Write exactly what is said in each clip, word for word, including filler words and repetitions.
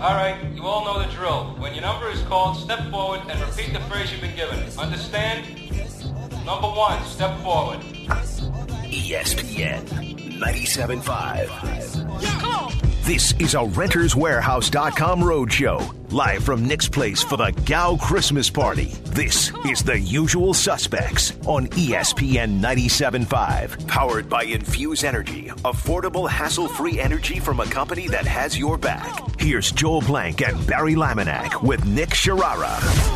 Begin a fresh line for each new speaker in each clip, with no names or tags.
All right, you all know the drill. When your number is called, step forward and repeat the phrase you've been given. Understand? Number one, step forward.
E S P N ninety-seven point five. This is a Renters Warehouse dot com roadshow. Live from Nick's Place for the Gow Christmas Party. This is The Usual Suspects on E S P N ninety-seven point five. Powered by Infuse Energy. Affordable, hassle-free energy from a company that has your back. Here's Joel Blank and Barry Laminack with Nick Sharara.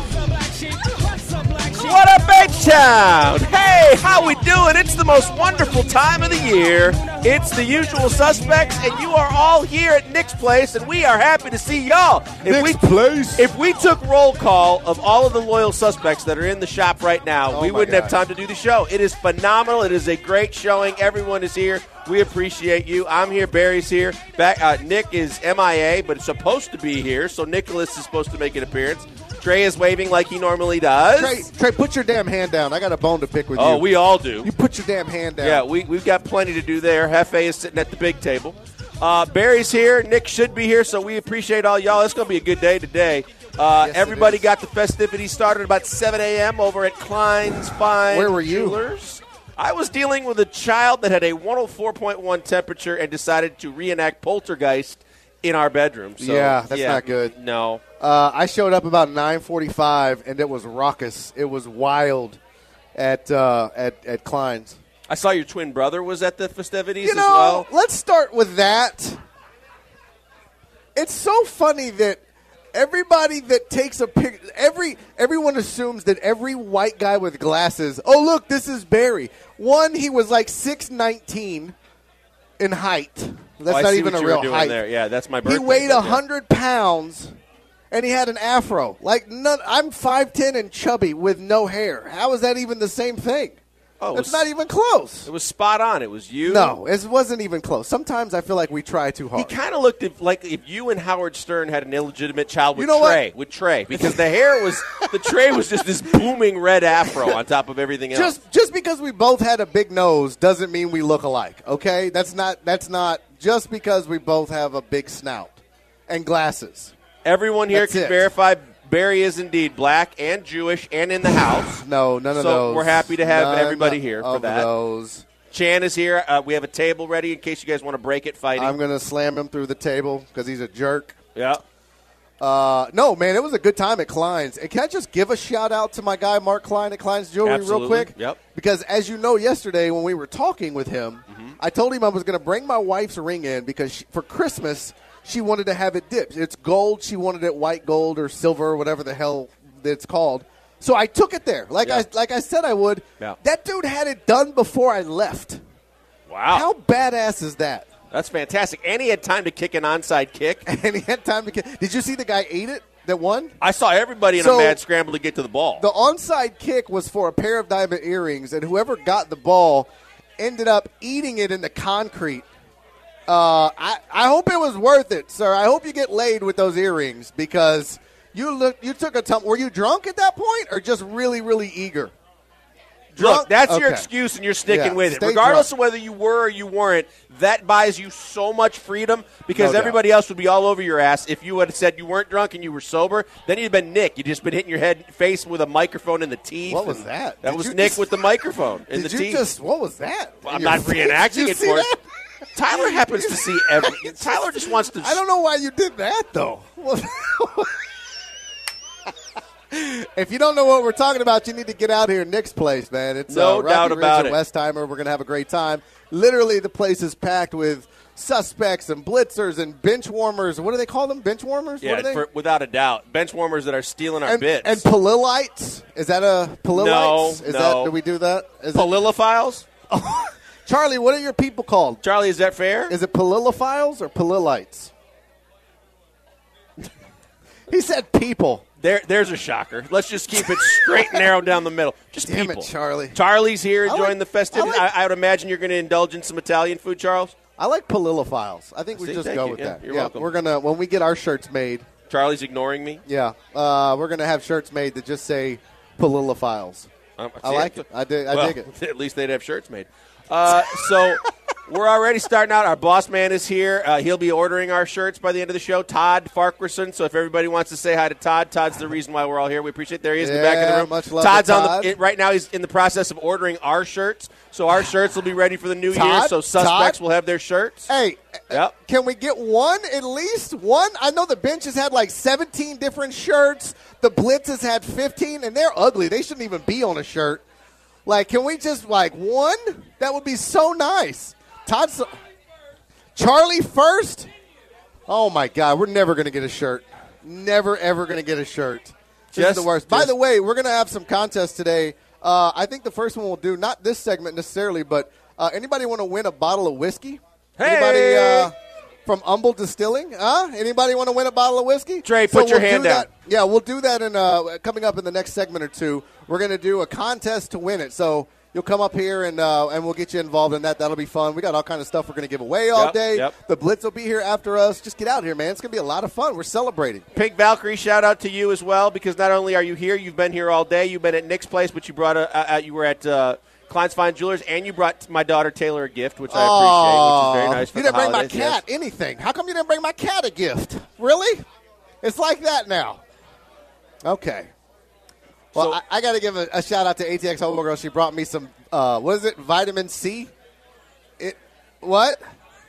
What up, H-Town? Hey, how we doing? It's the most wonderful time of the year. It's The Usual Suspects, and you are all here at Nick's Place, and we are happy to see y'all. If
Nick's
we,
Place.
If we took roll call of all of the loyal suspects that are in the shop right now,
Oh
we
my
wouldn't
gosh.
have time to do the show. It is phenomenal. It is a great showing. Everyone is here. We appreciate you. I'm here. Barry's here. Back. Uh, Nick is M I A, but it's supposed to be here, so Nicholas is supposed to make an appearance. Trey is waving like he normally does.
Trey, Trey, put your damn hand down. I got a bone to pick with you.
Oh, we all do.
You put your damn hand down.
Yeah, we, we've got plenty to do there. Hefe is sitting at the big table. Uh, Barry's here. Nick should be here, so we appreciate all y'all. It's going to be a good day today. Uh,
Yes, it
everybody
is.
got the festivities started about seven a.m. over at Klein's Fine
Where were you?
Jewelers. I was dealing with a child that had a one oh four point one temperature and decided to reenact Poltergeist in our bedroom. So,
Yeah, that's not good.
No.
Uh, I showed up about nine forty-five, and it was raucous. It was wild at uh, at at Klein's.
I saw your twin brother was at the festivities
You
as
know,
well.
let's start with that. It's so funny that everybody that takes a picture, every everyone assumes that every white guy with glasses, oh, look, this is Barry. One, he was like six nineteen in height. That's
Oh, I
not
see
even
what
a
you were
real
doing
height.
there. Yeah, that's my
He
birthday.
weighed
but yeah.
one hundred pounds, and he had an afro. Like, none, I'm five ten and chubby with no hair. How is that even the same thing?
Oh, it
It's
was-
not even close.
It was spot on. It was you.
No, it wasn't even close. Sometimes I feel like we try too
He
hard.
kind of looked if, like if you and Howard Stern had an illegitimate child with
You know what?
Trey, with Trey, because the hair was the Trey was just this booming red afro on top of everything else.
Just just because we both had a big nose doesn't mean we look alike. Okay, that's not that's not just because we both have a big snout and glasses.
Everyone here
That's
can
it.
verify Barry is indeed black and Jewish and in the house.
No, none of
So
those.
we're happy to have
None
everybody here for
of
that.
Those.
Chan is here. Uh, we have a table ready in case you guys want to break it fighting.
I'm gonna slam him through the table because he's a jerk.
yeah.
Uh, no, man, it was a good time at Klein's. And can I just give a shout out to my guy Mark Klein at Klein's Jewelry
Absolutely.
real quick?
Yep.
Because as you know, yesterday when we were talking with him,
Mm-hmm.
I told him I was going to bring my wife's ring in because she, for Christmas she wanted to have it dipped. It's gold. She wanted it white gold or silver or whatever the hell it's called. So I took it there, like
Yeah.
I like I said I would.
Yeah.
That dude had it done before I left.
Wow.
How badass is that?
That's fantastic. And he had time to kick an onside kick.
And he had time to get. Did you see the guy ate it that won?
I saw everybody in
So-
a mad scramble to get to the ball.
The onside kick was for a pair of diamond earrings, and whoever got the ball ended up eating it in the concrete. Uh, I, I hope it was worth it, sir. I hope you get laid with those earrings because you look you took a tum- Were you drunk at that point, or just really really eager?
Look, that's your
Okay.
excuse, and you're sticking
Yeah,
with it.
stay
Regardless
drunk.
of whether you were or you weren't, that buys you so much freedom because
No doubt.
everybody else would be all over your ass if you had said you weren't drunk and you were sober. Then you'd have been Nick. You'd just been hitting your head face with a microphone in the teeth.
What was
and
that?
That
Did
was
you
Nick
just-
with the microphone in
Did
the
you
teeth.
just? What was that?
I'm
in your
not
face?
reenacting
Did you
it
see
for
that?
Tyler happens to see everything. Tyler just wants to.
I don't know why you did that though. If you don't know what we're talking about, you need to get out here, Nick's Place, man. It's
No
uh, Rocky
doubt
Ridge
about
and
it.
Westheimer. We're gonna have a great time. Literally, the place is packed with suspects and blitzers and bench warmers. What do they call them? Bench warmers?
Yeah,
what are they?
for, without a doubt, bench warmers that are stealing our
and,
bits.
and Palilites? Is that a Palilites?
No,
is
no.
that do we do that? Is it,
Palilophiles?
Charlie, what are your people called?
Charlie, is that fair?
Is it Palilophiles or Palilites? He said people.
There, there's a shocker. Let's just keep it straight and narrow down the middle. Just
Damn
people.
it, Charlie.
Charlie's here
I
enjoying
like-
the festivities.
I like-
I, I would imagine you're going to indulge in some Italian food, Charles.
I like Palilophiles. I think we
See,
just
thank
go
you.
with
Yeah,
that.
you're
yeah,
welcome.
we're gonna when we get our shirts made.
Charlie's ignoring me.
Yeah, uh, we're gonna have shirts made that just say Palilophiles.
Um,
I
see,
like it. I dig. I
well,
dig it.
At least they'd have shirts made. Uh, so We're already starting out. Our boss man is here. Uh, he'll be ordering our shirts by the end of the show. Todd Farquharson. So if everybody wants to say hi to Todd, Todd's the reason why we're all here. We appreciate it. There he is
yeah,
in the back of the room.
Much love
Todd's
to
on
Todd.
the it, right now. He's in the process of ordering our shirts. So our shirts will be ready for the new
Todd?
year. So suspects
Todd?
will have their shirts.
Hey,
Yep.
can we get one at least? One? I know the bench has had like seventeen different shirts. The Blitz has had fifteen, and they're ugly. They shouldn't even be on a shirt. Like, can we just, like, one? That would be so nice. Todd, so- Charlie first? Oh, my God. We're never going to get a shirt. Never, ever going to get a shirt. This
Just,
is the worst.
Just,
By the way, we're going to have some contests today. Uh, I think the first one we'll do, not this segment necessarily, but uh, anybody want to win a bottle of whiskey?
Hey!
Anybody uh, from Humble Distilling? Huh? Anybody want to win a bottle of whiskey?
Dre,
So
put your
we'll
hand
do
down.
that- Yeah, we'll do that in uh, coming up in the next segment or two. We're going to do a contest to win it. So you'll come up here, and uh, and we'll get you involved in that. That'll be fun. We got all kind of stuff we're going to give away all
Yep,
day.
yep.
The Blitz will be here after us. Just get out here, man. It's going to be a lot of fun. We're celebrating.
Pink Valkyrie, shout out to you as well, because not only are you here, you've been here all day. You've been at Nick's place, but you brought a, uh, you were at uh, Klein's Fine Jewelers, and you brought my daughter Taylor a gift, which I appreciate, which is very nice for
You
the
didn't bring my
holidays,
cat
yes.
anything. How come you didn't bring my cat a gift? Really? It's like that now. Okay. Well,
So-
I, I got to give a, a shout out to A T X Hobo Girl. She brought me some, uh, what is it, vitamin C? It What?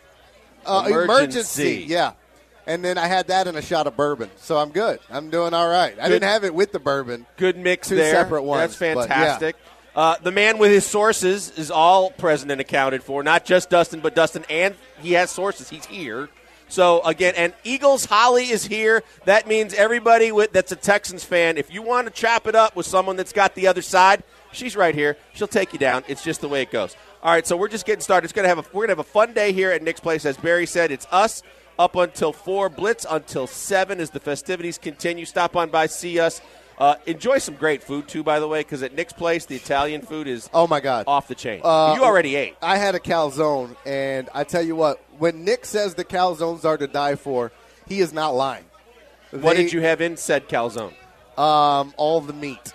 Uh,
Emergency.
Yeah. And then I had that in a shot of bourbon. So I'm good. I'm doing all right. I
Good.
didn't have it with the bourbon.
Good mix
Two
there.
separate ones,
That's
but,
fantastic. Uh, the man with his sources is all present and accounted for. Not just Dustin, but Dustin, and he has sources. He's here. So, again, and Eagles Holly is here. That means everybody with, that's a Texans fan, if you want to chop it up with someone that's got the other side, she's right here. She'll take you down. It's just the way it goes. All right, so we're just getting started. It's gonna have a, we're going to have a fun day here at Nick's Place. As Barry said, it's us up until four, Blitz until seven as the festivities continue. Stop on by, see us. Uh, enjoy some great food, too, by the way, because at Nick's Place, the Italian food is
Oh, my God.
off the chain.
Uh,
you already ate.
I had a calzone, and I tell you what, when Nick says the calzones are to die for, he is not lying.
What
They-
did you have in said calzone?
Um, all the meat.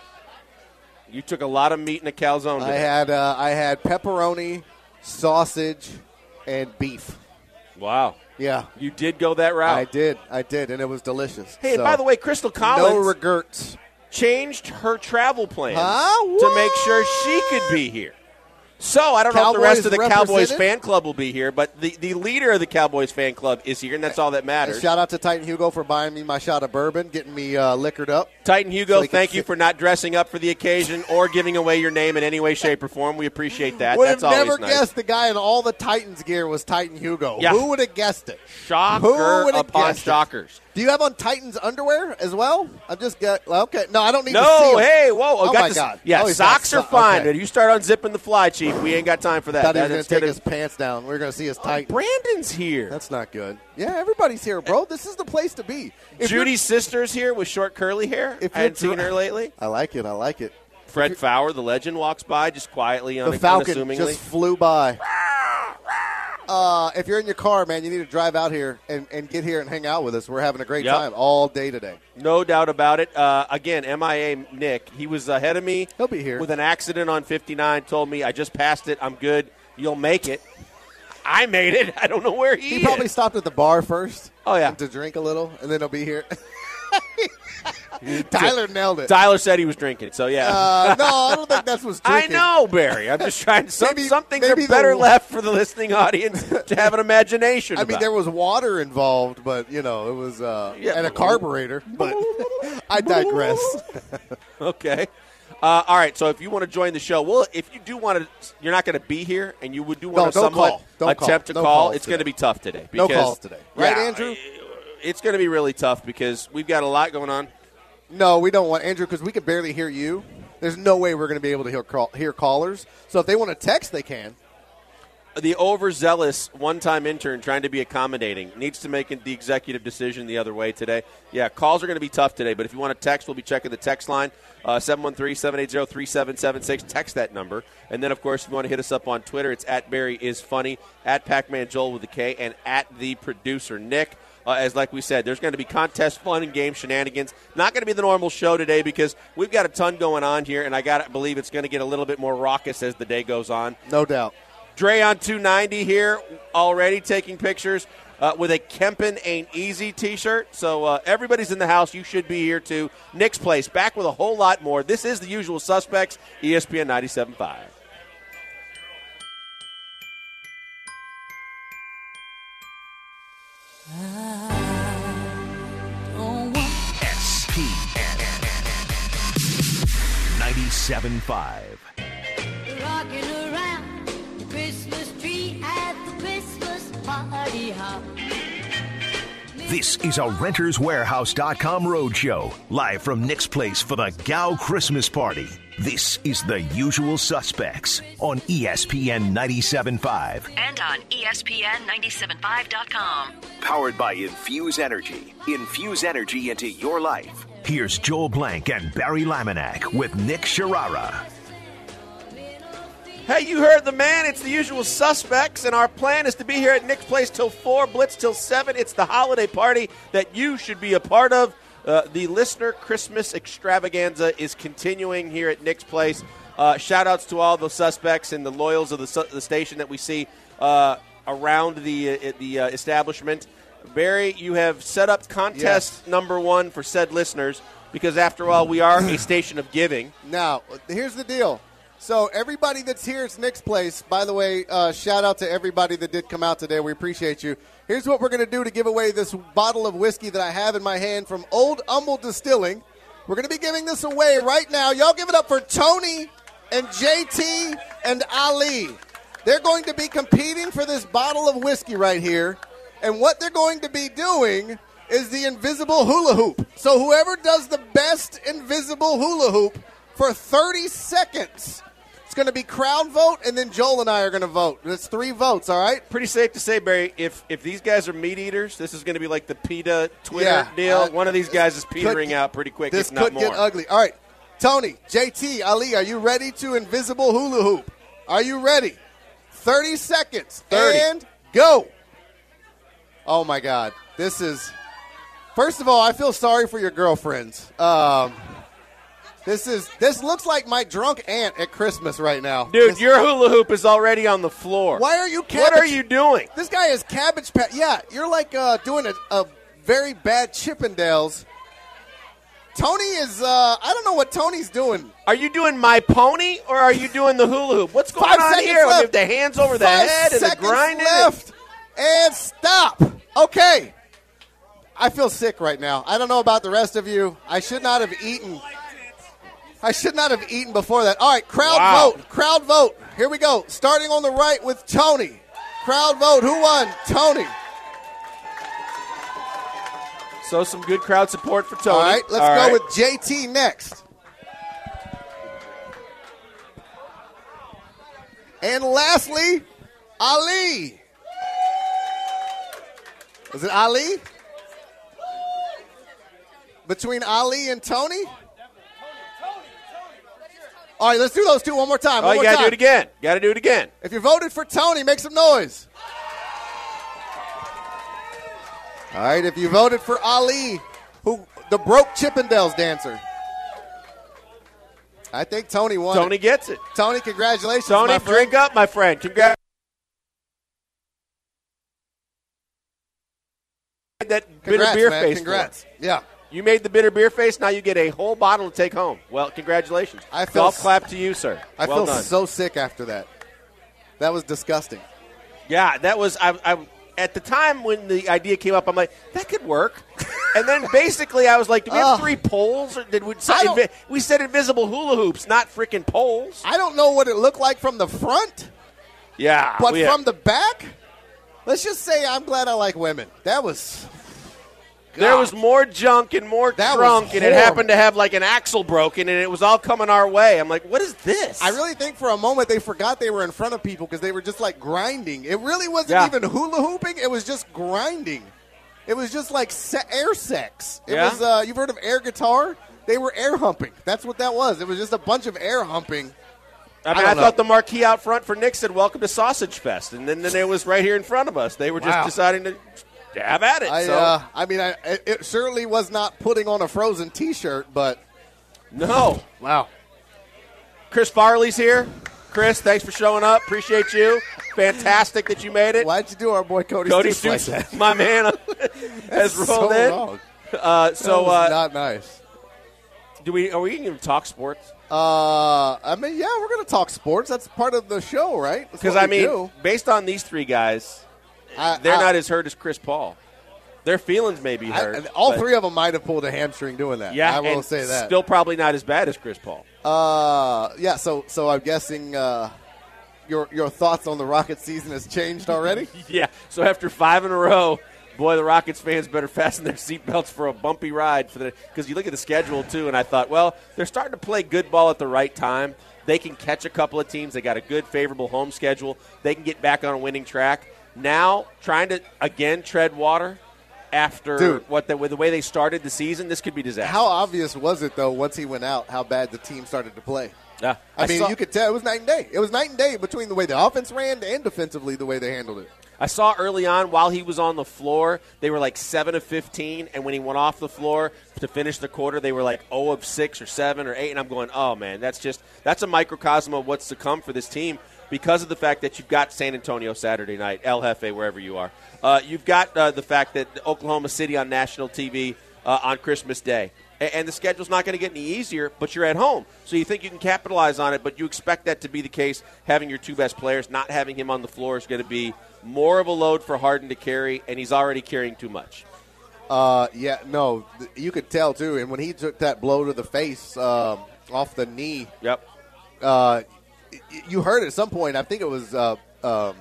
You took a lot of meat in a calzone
I
today.
had uh, I had pepperoni, sausage, and beef.
Wow.
Yeah,
You did go that route.
I did, I did, and it was delicious.
Hey, and
So,
by the way, Crystal Collins
no regrets.
changed her travel plans
Huh?
to make sure she could be here. So I don't know if the rest
Cowboys
of the Cowboys
represented?
fan club will be here, but the, the leader of the Cowboys fan club is here, and that's all that
And
matters.
shout out to Titan Hugo for buying me my shot of bourbon, getting me uh, liquored up.
Titan Hugo,
So he can
thank you
sit-
for not dressing up for the occasion or giving away your name in any way, shape, or form. We appreciate that.
Would
That's
have
always
never
nice.
guessed the guy in all the Titans gear was Titan Hugo.
Yeah.
Who would have guessed it?
Shocker
Who would've
upon
guessed it?
shockers.
Do you have on Titans underwear as well? I'm just get okay. No, I don't need to see
No,
'em.
hey, whoa! I
Oh,
got
my
this-
God.
Yeah,
Oh, he's got
socks are
so-
fine.
okay.
But you start unzipping the fly, Chief. We ain't got time for that.
Thought he was
That-
going
that's
to take
gonna-
his pants down. We are going to see his Titan.
Brandon's here.
That's not good. Yeah, everybody's here, bro. This is the place to be. If you're-
Judy's sister's here with short curly hair.
If
I
you're
hadn't seen
dr-
her lately.
I like it. I like it.
Fred Fowler, the legend, walks by just quietly,
The
un-
Falcon
unassumingly.
just flew by. Uh, if you're in your car, man, you need to drive out here and, and get here and hang out with us. We're having a great
Yep.
time all day today.
No doubt about it. Uh, again, M I A Nick, he was ahead of me.
He'll be here.
With an accident on fifty-nine, told me, I just passed it. I'm good. You'll make it. I made it. I don't know where he,
He
is.
probably stopped at the bar first.
Oh, yeah.
To drink a little, and then he'll be here. Tyler nailed it.
Tyler said he was drinking. So, yeah.
Uh, no, I don't think that's what's
I
drinking.
know, Barry. I'm just trying to. Some,
Maybe-
some things
maybe
are better
the-
left for the listening audience to have an imagination
I mean,
about.
there was water involved, but, you know, it was, uh,
Yeah.
and a carburetor. But I digress.
Okay. Uh, all right. So if you want to join the show, well, if you do want to, you're not going to be here, and you would do want to
don't
somewhat
call. Don't call.
attempt to
No
call.
calls
It's going to
today.
be tough today.
No
because-
calls today. Right,
Yeah,
Andrew?
It's going to be really tough because we've got a lot going on.
No, we don't want Andrew because we can barely hear you. There's no way we're going to be able to hear, call, hear callers. So if they want to text, they can.
The overzealous one-time intern trying to be accommodating needs to make the executive decision the other way today. Yeah, calls are going to be tough today, but if you want to text, we'll be checking the text line, uh, seven one three, seven eight zero, three seven seven six. Text that number. And then, of course, if you want to hit us up on Twitter, it's at Barry is Funny, at Pac-Man Joel with a K, and at the producer Nick. Uh, as like we said, there's going to be contest, fun, and game shenanigans. Not going to be the normal show today because we've got a ton going on here, and I got to believe it's going to get a little bit more raucous as the day goes on.
No doubt.
Dre on two ninety here already taking pictures uh, with a Kempin Ain't Easy t-shirt. So uh, everybody's in the house. You should be here too. Nick's Place, back with a whole lot more. This is The Usual Suspects, E S P N ninety-seven point five.
S P N ninety-seven point five.
Rocking around the Christmas tree at the Christmas party hop.
This is a Renters Warehouse dot com roadshow, live from Nick's Place for the Gow Christmas Party. This is The Usual Suspects on E S P N ninety-seven point five.
And on E S P N ninety-seven point five dot com.
Powered by Infuse Energy. Infuse energy into your life. Here's Joel Blank and Barry Laminack with Nick Sharara.
Hey, you heard the man. It's The Usual Suspects, and our plan is to be here at Nick's Place till four, Blitz till seven. It's the holiday party that you should be a part of. Uh, the listener Christmas extravaganza is continuing here at Nick's Place. Uh, shout-outs to all the suspects and the loyals of the, su- the station that we see uh, around the, uh, the uh, establishment. Barry, you have set up contest
Yes.
number one for said listeners because, after all, we are a station of giving.
Now, here's the deal. So everybody that's here at Nick's Place, by the way, uh, shout out to everybody that did come out today. We appreciate you. Here's what we're going to do to give away this bottle of whiskey that I have in my hand from Old Humble Distilling. We're going to be giving this away right now. Y'all give it up for Tony and J T and Ali. They're going to be competing for this bottle of whiskey right here. And what they're going to be doing is the invisible hula hoop. So whoever does the best invisible hula hoop for thirty seconds, it's going to be crowd vote, and then Joel and I are going to vote. It's three votes, all right?
Pretty safe to say, Barry, if if these guys are meat eaters, this is going to be like the PETA Twitter
Yeah,
deal.
uh,
One of these guys is petering
could-
out pretty quick,
This
if not
could
more.
get ugly. All right, Tony, J T, Ali, are you ready to invisible hula hoop? Are you ready? thirty seconds.
thirty.
And go. Oh, my God. This is – first of all, I feel sorry for your girlfriends. Um, this is this looks like my drunk aunt at Christmas right now.
Dude,
This-
your hula hoop is already on the floor.
Why are you cabbage?
What are you doing?
This guy is cabbage patch. Yeah, you're like uh, doing a, a very bad Chippendales. Tony is, uh, I don't know what Tony's doing.
Are you doing My Pony or are you doing the hula hoop? What's going
Five
on
seconds
here?
left.
With the hands over the
Five
head and the
seconds
grinding?
left. And stop. Okay. I feel sick right now. I don't know about the rest of you. I should not have eaten. I should not have eaten before that. All right, crowd
Wow.
vote. Crowd vote. Here we go. Starting on the right with Tony. Crowd vote. Who won? Tony.
So some good crowd support for Tony.
All right, let's
All
go
right.
with J T next. And lastly, Ali. Is it Ali? Between Ali and Tony? All right, let's do those two one more time.
Oh,
One
you
more
got to
time.
do it again. Got to do it again.
If you voted for Tony, make some noise. All right, if you voted for Ali, who the broke Chippendales dancer, I think Tony won.
Tony
it.
gets it.
Tony, congratulations,
Tony,
my friend.
drink up, my friend. Congrats. That bitter
Congrats,
beer
man.
face.
Congrats.
for.
Yeah.
You made the bitter beer face. Now you get a whole bottle to take home. Well, congratulations.
I feel
Golf
s-
clap to you, sir.
I
well
feel
done.
so sick after that. That was disgusting.
Yeah, that was. I, I at the time when the idea came up, I'm like, that could work. And then basically, I was like, do we have
Ugh.
three poles? Or did we?
I don't-
invi- we said invisible hula hoops, not freaking poles.
I don't know what it looked like from the front,
Yeah,
but
we-
from the back, let's just say I'm glad I like women. That was.
there was more junk and more
That was
drunk, and it
horrible.
happened to have like an axle broken, and it was all coming our way. I'm like, what is this?
I really think for a moment they forgot they were in front of people because they were just like grinding. It really wasn't
Yeah.
even hula hooping. It was just grinding. It was just like se- air sex. It
Yeah.
was. Uh, you've heard of air guitar? They were air humping. That's what that was. It was just a bunch of air humping.
I mean,
I
I,
don't
thought
know.
the marquee out front for Nick said, "Welcome to Sausage Fest," and then, then it was right here in front of us. They were just
Wow.
deciding to have at it.
I,
so.
uh, I mean, I, it, it certainly was not putting on a Frozen T-shirt, but
No.
wow.
Chris Farley's here. Chris, thanks for showing up. Appreciate you. Fantastic that you made it.
Why'd you do our boy Cody,
Cody
Stoops
Stoops,
like that?
my man, has
That's
rolled
so
in.
wrong.
Uh, so,
that was
uh,
not nice.
do we? Are we going to talk sports?
Uh, I mean, yeah, we're going to talk sports. That's part of the show, right?
Because I mean, do. based on these three guys,
I,
they're
I,
not as hurt as Chris Paul. Their feelings may be hurt.
I, all
but,
three of them might have pulled a hamstring doing that.
Yeah,
I will
and
say that.
Still probably not as bad as Chris Paul.
Uh, yeah. So, so I'm guessing uh, your your thoughts on the Rockets season has changed already.
Yeah. So after five in a row, boy, the Rockets fans better fasten their seatbelts for a bumpy ride for the because you look at the schedule too, and I thought, well, they're starting to play good ball at the right time. They can catch a couple of teams. They got a good, favorable home schedule. They can get back on a winning track. Now, trying to again tread water. After
Dude.
what the, with the way they started the season, this could be disastrous.
How obvious was it, though, once he went out, how bad the team started to play?
Yeah,
I,
I
mean,
saw,
you could tell it was night and day. It was night and day between the way the offense ran and defensively the way they handled it.
I saw early on while he was on the floor, they were like seven of fifteen, and when he went off the floor to finish the quarter, they were like zero of six or seven or eight, and I'm going, oh, man, that's just that's a microcosm of what's to come for this team because of the fact that you've got San Antonio Saturday night, El Jefe, wherever you are. Uh, you've got uh, the fact that Oklahoma City on national T V uh, on Christmas Day. A- and the schedule's not going to get any easier, but you're at home. So you think you can capitalize on it, but you expect that to be the case. Having your two best players, not having him on the floor is going to be more of a load for Harden to carry, and he's already carrying too much.
Uh, yeah, no, th- you could tell, too. And when he took that blow to the face um, off the knee,
Yep.
uh, y- you heard at some point, I think it was uh, um,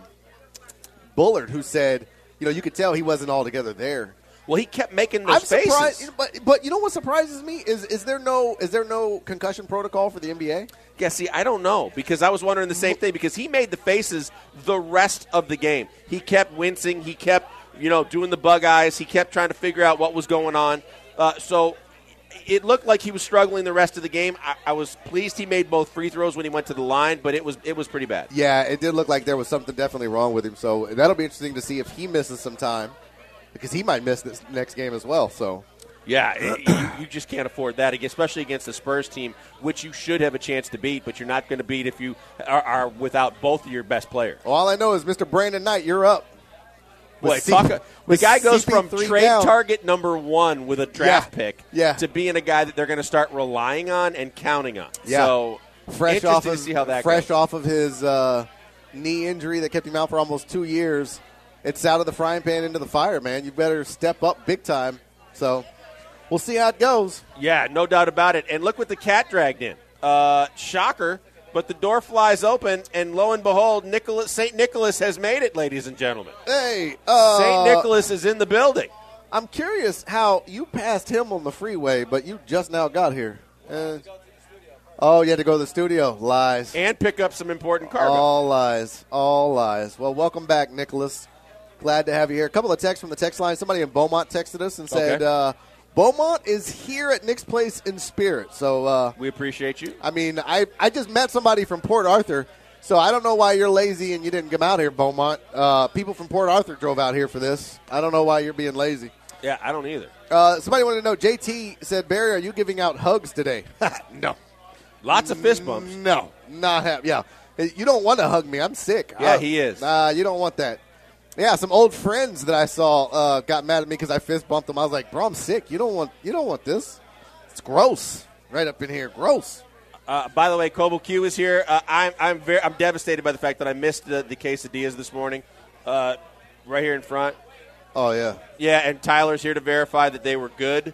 Bullard who said, you know, you could tell he wasn't altogether there.
Well, he kept making those
I'm
faces.
surprised, but but you know what surprises me is is there no is there no concussion protocol for the N B A?
Yeah, see, I don't know because I was wondering the same thing because he made the faces the rest of the game. He kept wincing. He kept, you know, doing the bug eyes. He kept trying to figure out what was going on. Uh, so it looked like he was struggling the rest of the game. I, I was pleased he made both free throws when he went to the line, but it was it was pretty bad.
Yeah, it did look like there was something definitely wrong with him. So that'll be interesting to see if he misses some time because he might miss this next game as well. So.
Yeah, it, you, you just can't afford that, especially against the Spurs team, which you should have a chance to beat, but you're not going to beat if you are, are without both of your best players.
Well, all I know is Mister Brandon Knight, you're up.
Boy,
C-
talk, the guy goes
C P
from
three
trade
down.
target number one with a draft
Yeah,
pick
yeah.
to being a guy that they're going to start relying on and counting on.
Yeah.
So
fresh
interesting
off
to
of
see how that
fresh
goes.
off of his uh, knee injury that kept him out for almost two years. It's out of the frying pan into the fire, man. You better step up big time. So we'll see how it goes.
Yeah, no doubt about it. And look what the cat dragged in. Uh, shocker, but the door flies open, and lo and behold, Nicholas, Saint Nicholas has made it, ladies and gentlemen.
Hey, uh,
Saint Nicholas is in the building.
I'm curious how you passed him on the freeway, but you just now got here. Uh, oh, you had to go to the studio. Lies.
And pick up some important cargo.
All lies. All lies. Well, welcome back, Nicholas. Glad to have you here. A couple of texts from the text line. Somebody in Beaumont texted us and said,
Okay.
uh, Beaumont is here at Nick's Place in spirit. So, uh,
We appreciate you.
I mean, I, I just met somebody from Port Arthur, so I don't know why you're lazy and you didn't come out here, Beaumont. Uh, people from Port Arthur drove out here for this. I don't know why you're being lazy.
Yeah, I don't either.
Uh, somebody wanted to know, J T said, Barry, are you giving out hugs today? No.
Lots of fist bumps.
No. Not have. Yeah. You don't want to hug me. I'm sick.
Yeah,
Uh,
he is.
Uh, you don't want that. Yeah, some old friends that I saw uh, got mad at me because I fist bumped them. I was like, bro, I'm sick. You don't want you don't want this. It's gross. Right up in here. Gross.
Uh, by the way, Kobo Q is here. Uh, I'm I'm very I'm devastated by the fact that I missed the, the quesadillas this morning. Uh, right here in front.
Oh, yeah.
Yeah, and Tyler's here to verify that they were good.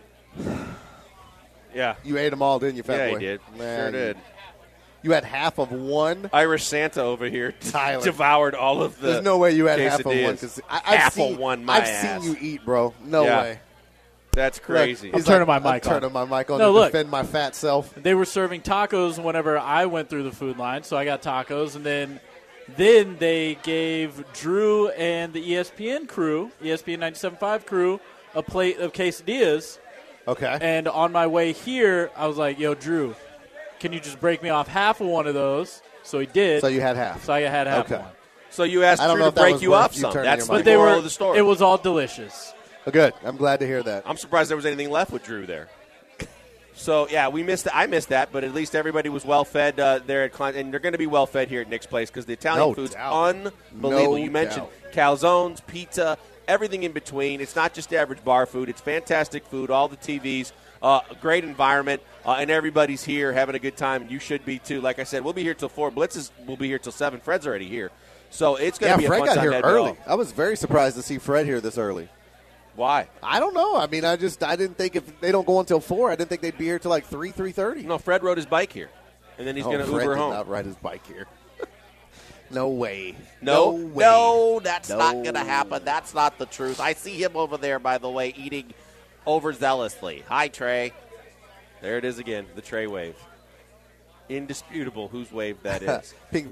Yeah.
You ate them all, didn't you, fat
Yeah,
boy?
he did.
Man,
Sure did.
You had half of one?
Irish Santa over here
Tyler.
devoured all of the
There's no way you had half of one.
quesadillas.
'Cause I, I've
half
seen,
of one, my
I've
ass.
seen you eat, bro. No
Yeah.
way.
That's crazy.
He's
I'm turning
like,
my mic
I'm
on.
turning my mic on
No,
to
look.
defend my fat self.
They were serving tacos whenever I went through the food line, so I got tacos, and then then they gave Drew and the E S P N crew, E S P N ninety-seven point five crew, a plate of quesadillas.
Okay.
And on my way here, I was like, "Yo, Drew, can you just break me off half of one of those?" So he did.
So you had half.
So I had half
Okay.
one.
So you asked
I don't
Drew
know
to
if that
break
was
you
worth
off
you
some.
turning
That's
your
the
mic.
But they
moral
were.
of the story.
It was all delicious.
Oh, good. I'm glad to hear that.
I'm surprised there was anything left with Drew there. So, yeah, we missed. I missed that, but at least everybody was well fed uh, there at Klein, and they're going to be well fed here at Nick's Place because the Italian
No
food's
doubt.
unbelievable.
No
you mentioned
doubt.
calzones, pizza, everything in between. It's not just average bar food. It's fantastic food. All the T Vs, uh, a great environment, uh, and everybody's here having a good time. And you should be too. Like I said, we'll be here till four. Blitzes will be here till seven. Fred's already here, so it's going to
Yeah,
be a
Fred
fun
got
time
here
to have you
early.
all.
I was very surprised to see Fred here this early.
Why?
I don't know. I mean, I just I didn't think if they don't go until four, I didn't think they'd be here till like three, three thirty.
No, Fred rode his bike here, and then he's
oh,
going to
Fred
Uber
did
home.
not ride his bike here. No way.
No,
no, way.
no, that's
No
not going to
way.
happen. That's not the truth. I see him over there, by the way, eating overzealously. Hi, Trey. There it is again, the Trey wave. Indisputable whose wave that is.
Pink.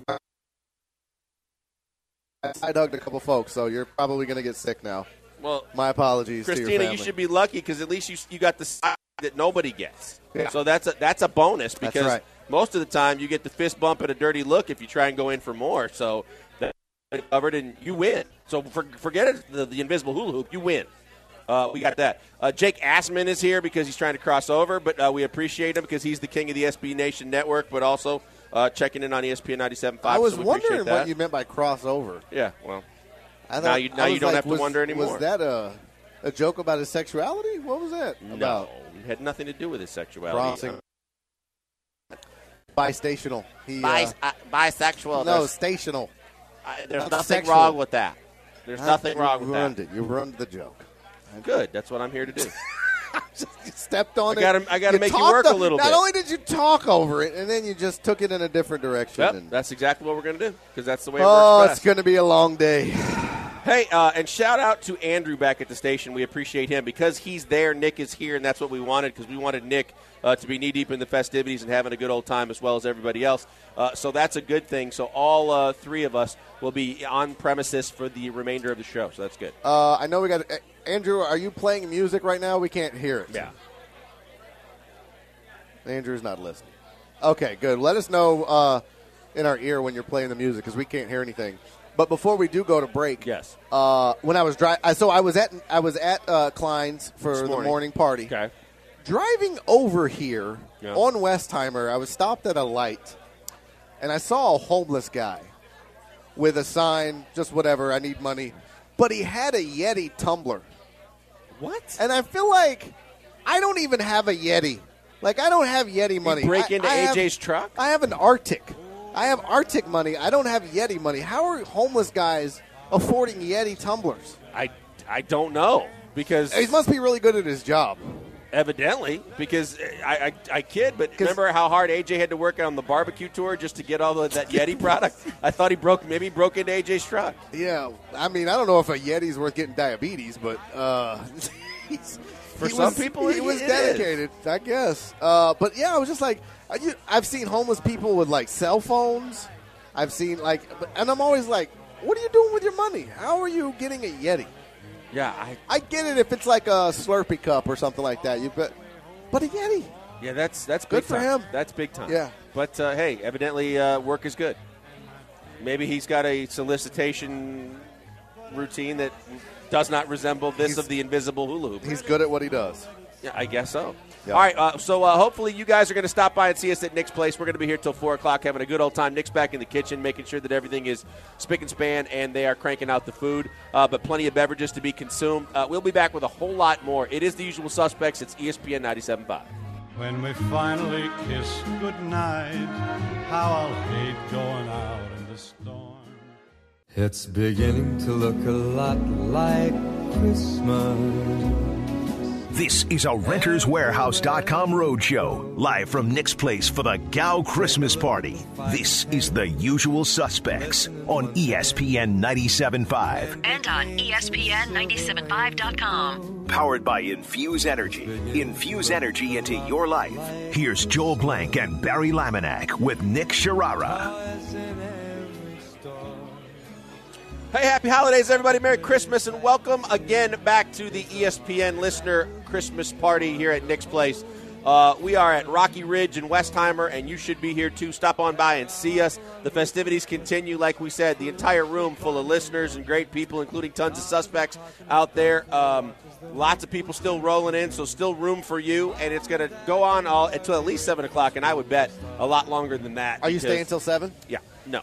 I side hugged a couple folks, so you're probably going to get sick now.
Well,
My apologies to your
Christina,
family.
you should be lucky because at least you you got the side that nobody gets.
Yeah.
So that's a that's a bonus
That's
because
right.
most of the time you get the fist bump and a dirty look if you try and go in for more. So that's covered and you win. So for, forget it, the, the invisible hula hoop, you win. Uh, we got that. Uh, Jake Assman is here because he's trying to cross over, but uh, we appreciate him because he's the king of the S B Nation Network, but also uh, checking in on E S P N ninety-seven point five.
I was
so we
wondering
appreciate that.
what you meant by crossover.
Yeah, well,
I
Now you- now
I
you
was
don't
like,
have to
was-
wonder anymore.
Was that a a joke about his sexuality? What was that
no,
about?
it had nothing to do with his sexuality.
Crossing. Bistational. He,
Bi-
uh,
uh, bisexual.
no,
there's
stational.
I, there's
not
nothing
sexual.
wrong with that. There's nothing
You
wrong with
ruined
that.
it. You ruined the joke.
Good. That's what I'm here to do.
You stepped on
I
it.
gotta- I gotta make you
talked
work a
o-
little
Not
bit.
only did you talk over it, and then you just took it in a different direction.
Yep,
and,
that's exactly what we're going to do because that's the way it
oh,
works
it's
best.
going to be a long day.
Hey, uh, and shout out to Andrew back at the station. We appreciate him because he's there. Nick is here, and that's what we wanted because we wanted Nick uh, to be knee-deep in the festivities and having a good old time as well as everybody else. Uh, so that's a good thing. So all uh, three of us will be on premises for the remainder of the show, so that's good.
Uh, I know we got uh, Andrew. Are you playing music right now? We can't hear it.
Yeah.
Andrew's not listening. Okay, good. Let us know uh, in our ear when you're playing the music because we can't hear anything. But before we do go to break,
Yes.
Uh, when I was driving, so I was at I was at uh, Klein's for
This
the
morning.
morning party.
Okay.
Driving over here
Yeah.
on Westheimer, I was stopped at a light, and I saw a homeless guy with a sign, just whatever, I need money. But he had a Yeti tumbler.
What?
And I feel like I don't even have a Yeti. Like, I don't have Yeti money.
You break
I-
into
I
A
have-
J's truck?
I have an Arctic. I have Arctic money. I don't have Yeti money. How are homeless guys affording Yeti tumblers?
I, I don't know because
He must be really good at his job.
evidently because I, I, I kid, but remember how hard A J had to work on the barbecue tour just to get all of that Yeti product? I thought he broke maybe he broke into A J's truck.
Yeah, I mean, I don't know if a Yeti's worth getting diabetes, but uh, he's,
For
he
some
was,
people,
he
it-
was
it
dedicated, I guess. Uh, but yeah, I was just like, I, you, I've seen homeless people with like cell phones. I've seen like, but- and I'm always like, what are you doing with your money? How are you getting a Yeti?
Yeah, I
I get it if it's like a Slurpee cup or something like that. You bet, but a Yeti.
yeah, that's that's
Good
big
for
time.
him.
That's big time.
Yeah.
But uh, hey, evidently uh, work is good. Maybe he's got a solicitation routine that does not resemble this
He's-
of the invisible hula hoop.
He's good at what he does.
Yeah, I guess so.
Yeah.
All right, uh, so uh, hopefully you guys are going to stop by and see us at Nick's Place. We're going to be here till four o'clock having a good old time. Nick's back in the kitchen making sure that everything is spick and span and they are cranking out the food, uh, but plenty of beverages to be consumed. Uh, we'll be back with a whole lot more. It is the usual suspects. It's E S P N ninety-seven point five.
When we finally kiss goodnight, how I'll hate going out in the storm.
It's beginning to look a lot like Christmas.
This is a Renters Warehouse dot com roadshow, live from Nick's Place for the Gow Christmas Party. This is The Usual Suspects on E S P N ninety-seven point five.
And on E S P N ninety-seven point five dot com.
Powered by Infuse Energy. Infuse energy into your life. Here's Joel Blank and Barry Laminack with Nick Sharara.
Hey, happy holidays, everybody. Merry Christmas, and welcome again back to the E S P N Listener Christmas Party here at Nick's Place. Uh, we are at Rocky Ridge in Westheimer, and you should be here too. Stop on by and see us. The festivities continue, like we said, the entire room full of listeners and great people, including tons of suspects out there. Um, lots of people still rolling in, so still room for you, and it's going to go on all until at least seven o'clock, and I would bet a lot longer than that.
Are you
because-
staying until seven?
Yeah, no.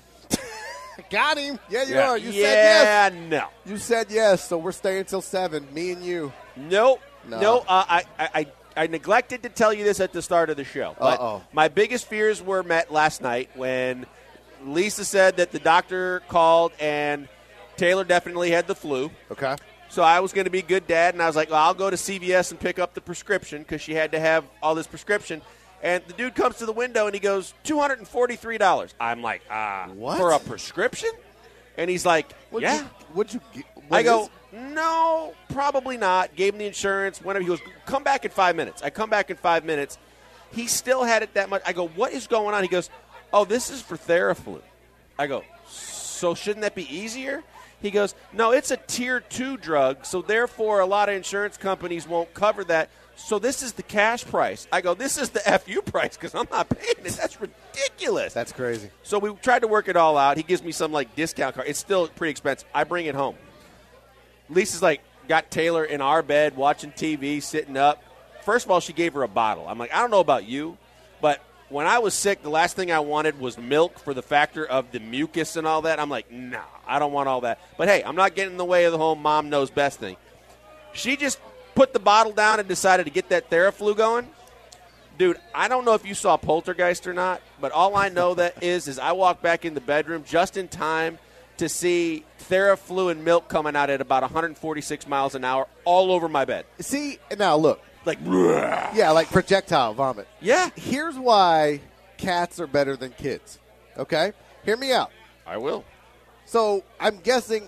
Got him. Yeah, you
Yeah.
are. You
yeah,
said yes.
no.
You said yes, so we're staying until seven, me and you.
Nope.
No.
No, uh, I, I, I I neglected to tell you this at the start of the show. But
Uh-oh.
my biggest fears were met last night when Lisa said that the doctor called and Taylor definitely had the flu.
Okay.
So I was going to be a good dad, and I was like, well, I'll go to C V S and pick up the prescription because she had to have all this prescription. And the dude comes to the window, and he goes, two hundred forty-three dollars. I'm like, ah,
What?
for a prescription? And he's like,
What'd
yeah.
You, what'd you get? What
I go,
is-
no, probably not. Gave him the insurance. Whenever he goes, come back in five minutes. I come back in five minutes. He still had it that much. I go, what is going on? He goes, oh, this is for Theraflu. I go, so shouldn't that be easier? He goes, no, it's a tier two drug, so therefore a lot of insurance companies won't cover that. So this is the cash price. I go, this is the F U price because I'm not paying it. That's ridiculous.
That's crazy.
So we tried to work it all out. He gives me some like discount card. It's still pretty expensive. I bring it home. Lisa's like got Taylor in our bed watching T V, sitting up. First of all, she gave her a bottle. I'm like, I don't know about you, but when I was sick, the last thing I wanted was milk for the factor of the mucus and all that. I'm like, no, nah, I don't want all that. But hey, I'm not getting in the way of the whole mom knows best thing. She just put the bottle down and decided to get that Theraflu going. Dude, I don't know if you saw Poltergeist or not, but all I know that is is I walked back in the bedroom just in time to see Theraflu and milk coming out at about one hundred forty-six miles an hour all over my bed.
See, now look.
Like,
yeah, like projectile vomit.
Yeah.
Here's why cats are better than kids. Okay? Hear me out.
I will.
So I'm guessing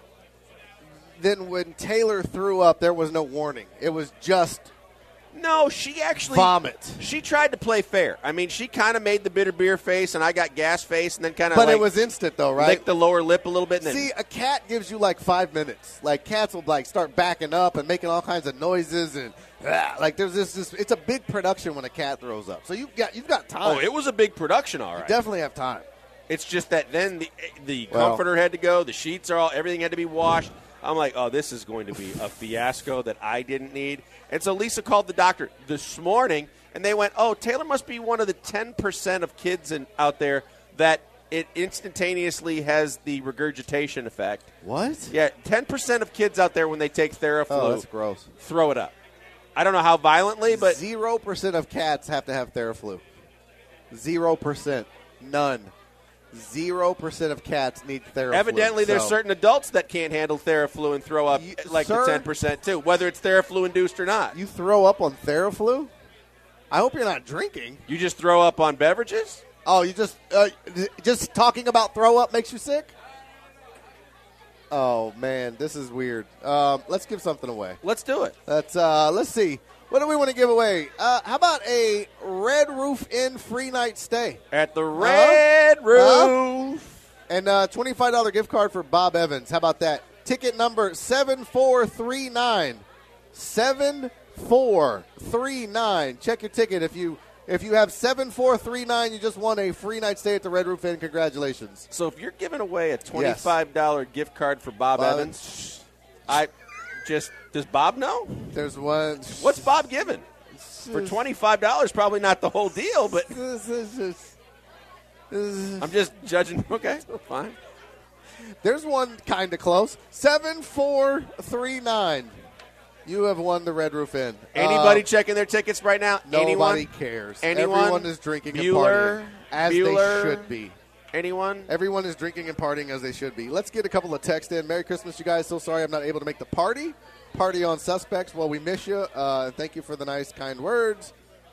then when Taylor threw up, there was no warning. It was just
No, she actually
vomit.
She tried to play fair. I mean, she kind of made the bitter beer face, and I got gas face, and then kind of
But
like
it was instant, though, right?
licked the lower lip a little bit. And then,
See, a cat gives you like five minutes. Like cats will like start backing up and making all kinds of noises and ah, like there's this, this. It's a big production when a cat throws up. So you've got you've got time.
oh, it was a big production, all right.
You definitely have time.
It's just that then the the
Well-
comforter had to go, the sheets are all, everything had to be washed. I'm like, oh, this is going to be a fiasco that I didn't need. And so Lisa called the doctor this morning, and they went, oh, Taylor must be one of the ten percent of kids in, out there that it instantaneously has the regurgitation effect.
What?
Yeah, ten percent of kids out there when they take Theraflu
Oh, that's gross.
throw it up. I don't know how violently, but
Zero percent of cats have to have Theraflu. Zero percent. None. Zero percent of cats need Theraflu.
evidently there's
So-
certain adults that can't handle Theraflu and throw up
You-
like
sir?
the ten percent too, whether it's Theraflu induced or not.
You throw up on Theraflu? I hope you're not drinking.
You just throw up on beverages?
Oh, you just uh, just talking about throw up makes you sick? Oh man, this is weird. Um, let's give something away.
Let's do it.
Let's uh, let's see. What do we want to give away? Uh, how about a Red Roof Inn free night stay
At the Red
Uh-huh.
Roof.
and a twenty-five dollars gift card for Bob Evans? How about that? Ticket number seven four three nine. seven four three nine. Check your ticket. If you if you have seven four three nine, you just won a free night stay at the Red Roof Inn. Congratulations.
So if you're giving away a twenty-five dollars gift card for Bob
Bob-
Evans, I just does Bob know?
There's one.
What's Bob giving? For twenty-five dollars, probably not the whole deal, but
This is just- this is-
I'm just judging. Okay, fine.
There's one kind of close. seven four three nine. You have won the Red Roof Inn.
Anybody
Uh,
checking their tickets right now?
Nobody
Anyone?
cares.
Anyone?
Everyone is drinking
Bueller?
and partying. As
Bueller?
they should be.
Anyone?
Everyone is drinking and partying as they should be. Let's get a couple of texts in. Merry Christmas, you guys. So sorry I'm not able to make the party. Party on Suspects. Well, we miss you. Uh, thank you for the nice, kind words.